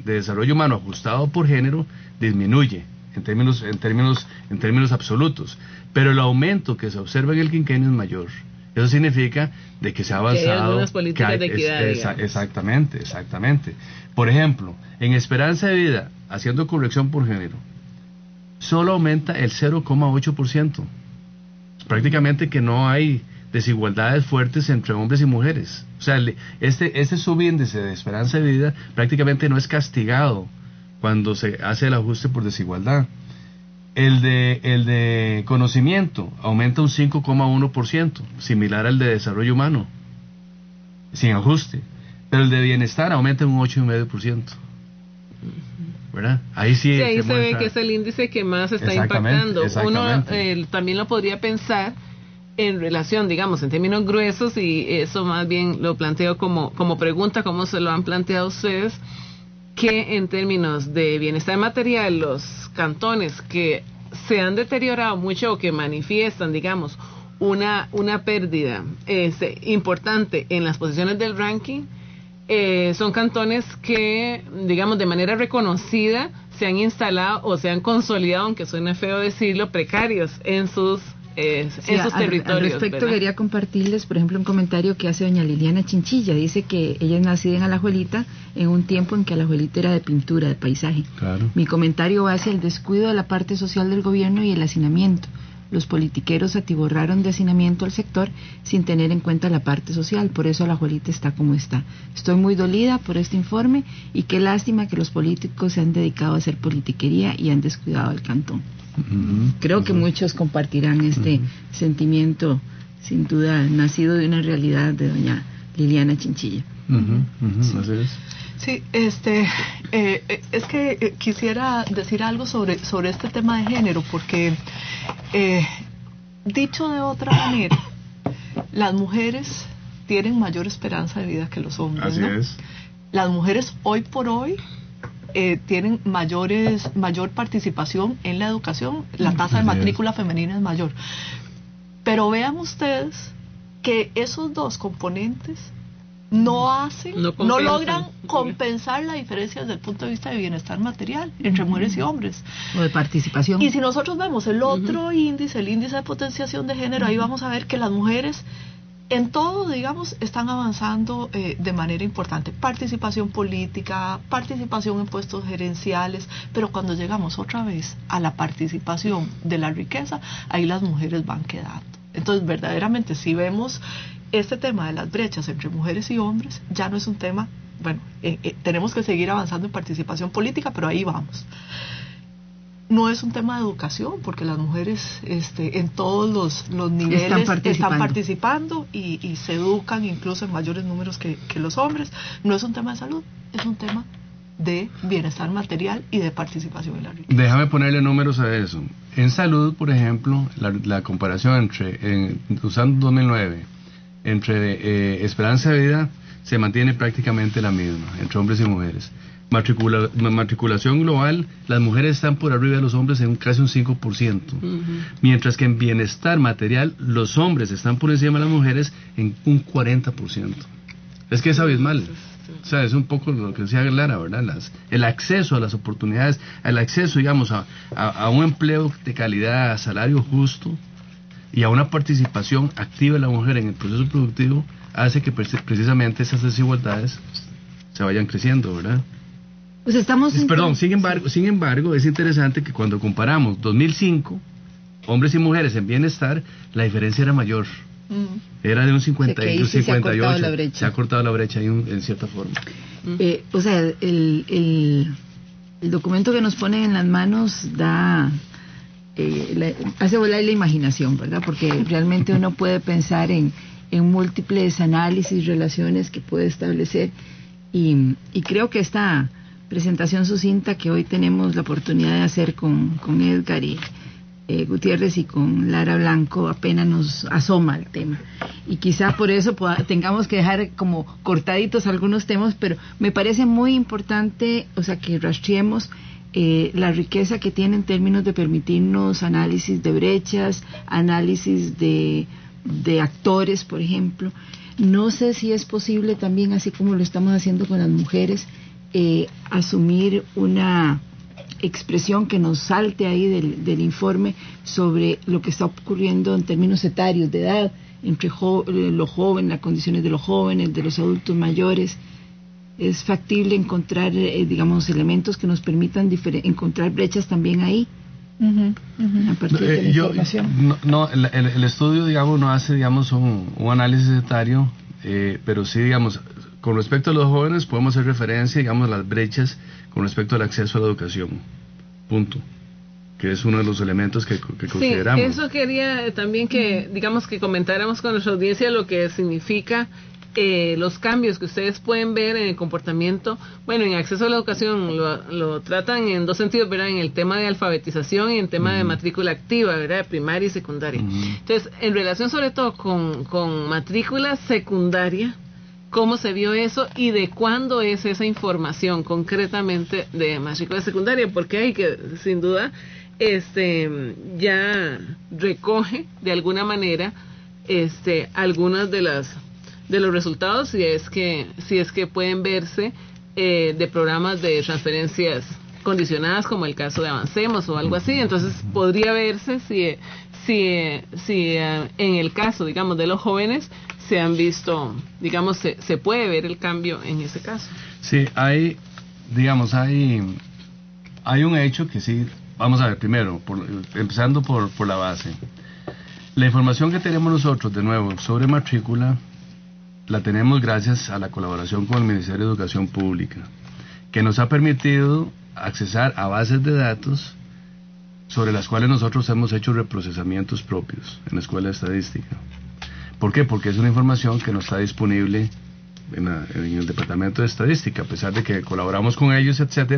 de desarrollo humano ajustado por género disminuye en términos absolutos, pero el aumento que se observa en el quinquenio es mayor. Eso significa de que se ha avanzado, que hay algunas políticas de equidad. Exactamente. Por ejemplo, en esperanza de vida, haciendo corrección por género, solo aumenta el 0,8%. Prácticamente que no hay desigualdades fuertes entre hombres y mujeres. O sea, este subíndice de esperanza de vida prácticamente no es castigado cuando se hace el ajuste por desigualdad. El de conocimiento aumenta un 5,1%, similar al de desarrollo humano, sin ajuste. Pero el de bienestar aumenta un 8,5%. ¿Verdad? Ahí sí, ahí se ve que es el índice que más está impactando. Uno también lo podría pensar en relación, digamos, en términos gruesos, y eso más bien lo planteo como pregunta, como se lo han planteado ustedes, que en términos de bienestar material, los cantones que se han deteriorado mucho o que manifiestan, digamos, una pérdida importante en las posiciones del ranking, son cantones que, digamos, de manera reconocida se han instalado o se han consolidado, aunque suene feo decirlo, precarios en sus territorios. Al respecto, ¿verdad? Quería compartirles, por ejemplo, un comentario que hace doña Liliana Chinchilla. Dice que ella es nacida en Alajuelita en un tiempo en que Alajuelita era de pintura, de paisaje. Claro. Mi comentario va hacia el descuido de la parte social del gobierno y el hacinamiento. Los politiqueros atiborraron de hacinamiento al sector sin tener en cuenta la parte social. Por eso Alajuelita está como está. Estoy muy dolida por este informe y qué lástima que los políticos se han dedicado a hacer politiquería y han descuidado al cantón. Creo que muchos compartirán este sentimiento, sin duda, nacido de una realidad de doña Liliana Chinchilla. Así es. Sí, es que quisiera decir algo sobre este tema de género, porque dicho de otra manera, las mujeres tienen mayor esperanza de vida que los hombres. Así ¿no? es. Las mujeres hoy por hoy tienen mayor participación en la educación, la tasa de matrícula femenina es mayor. Pero vean ustedes que esos dos componentes no logran compensar la diferencia desde el punto de vista de bienestar material entre mujeres y hombres. O de participación. Y si nosotros vemos el otro índice, el índice de potenciación de género, ahí vamos a ver que las mujeres en todo, digamos, están avanzando de manera importante. Participación política, participación en puestos gerenciales, pero cuando llegamos otra vez a la participación de la riqueza, ahí las mujeres van quedando. Entonces, verdaderamente, si vemos este tema de las brechas entre mujeres y hombres, ya no es un tema, bueno, tenemos que seguir avanzando en participación política, pero ahí vamos. No es un tema de educación, porque las mujeres en todos los niveles están participando y se educan incluso en mayores números que los hombres. No es un tema de salud, es un tema de bienestar material y de participación en la riqueza. Déjame ponerle números a eso. En salud, por ejemplo, la comparación usando 2009, entre esperanza de vida se mantiene prácticamente la misma entre hombres y mujeres. Matriculación global, las mujeres están por arriba de los hombres en casi un 5%, mientras que en bienestar material los hombres están por encima de las mujeres en un 40%. Es que es abismal. O sea, es un poco lo que decía Lara, ¿verdad? El acceso a las oportunidades, el acceso, digamos, a un empleo de calidad, a salario justo y a una participación activa de la mujer en el proceso productivo hace que precisamente esas desigualdades se vayan creciendo, ¿verdad? Pues estamos... Sin embargo, es interesante que cuando comparamos 2005, hombres y mujeres en bienestar, la diferencia era mayor. Era de un 50 y un 58. Se ha cortado la brecha ahí en cierta forma. O sea, el documento que nos ponen en las manos hace volar la imaginación, ¿verdad? Porque realmente uno puede pensar en múltiples análisis, relaciones que puede establecer, y creo que esta presentación sucinta que hoy tenemos la oportunidad de hacer con Edgar y Gutiérrez y con Lara Blanco apenas nos asoma al tema, y quizá por eso tengamos que dejar como cortaditos algunos temas, pero me parece muy importante, o sea, que rastreemos la riqueza que tiene en términos de permitirnos análisis de brechas, análisis de actores, por ejemplo. No sé si es posible también, así como lo estamos haciendo con las mujeres, asumir una expresión que nos salte ahí del informe sobre lo que está ocurriendo en términos etarios de edad, entre los jóvenes, las condiciones de los jóvenes, de los adultos mayores. Es factible encontrar, digamos, elementos que nos permitan encontrar brechas también ahí. A partir de la información. El estudio, digamos, no hace, digamos, un análisis etario, pero sí, digamos, con respecto a los jóvenes podemos hacer referencia, digamos, a las brechas con respecto al acceso a la educación. Punto. Que es uno de los elementos que consideramos. Sí, eso quería también que, digamos, que comentáramos con nuestra audiencia lo que significa los cambios que ustedes pueden ver en el comportamiento. Bueno, en acceso a la educación lo tratan en dos sentidos, ¿verdad? En el tema de alfabetización y en tema de matrícula activa, ¿verdad? Primaria y secundaria. Entonces, en relación sobre todo con matrícula secundaria, ¿cómo se vio eso y de cuándo es esa información concretamente de matrícula secundaria? Porque hay que, sin duda, ya recoge de alguna manera algunas de los resultados, si es que pueden verse de programas de transferencias condicionadas, como el caso de Avancemos o algo así. Entonces podría verse si en el caso, digamos, de los jóvenes se han visto, digamos, se puede ver el cambio en ese caso. Sí, hay un hecho que sí. Vamos a ver, primero, empezando por la base. La información que tenemos nosotros, de nuevo, sobre matrícula, la tenemos gracias a la colaboración con el Ministerio de Educación Pública, que nos ha permitido accesar a bases de datos sobre las cuales nosotros hemos hecho reprocesamientos propios en la Escuela de Estadística. ¿Por qué? Porque es una información que no está disponible en el Departamento de Estadística, a pesar de que colaboramos con ellos, etcétera.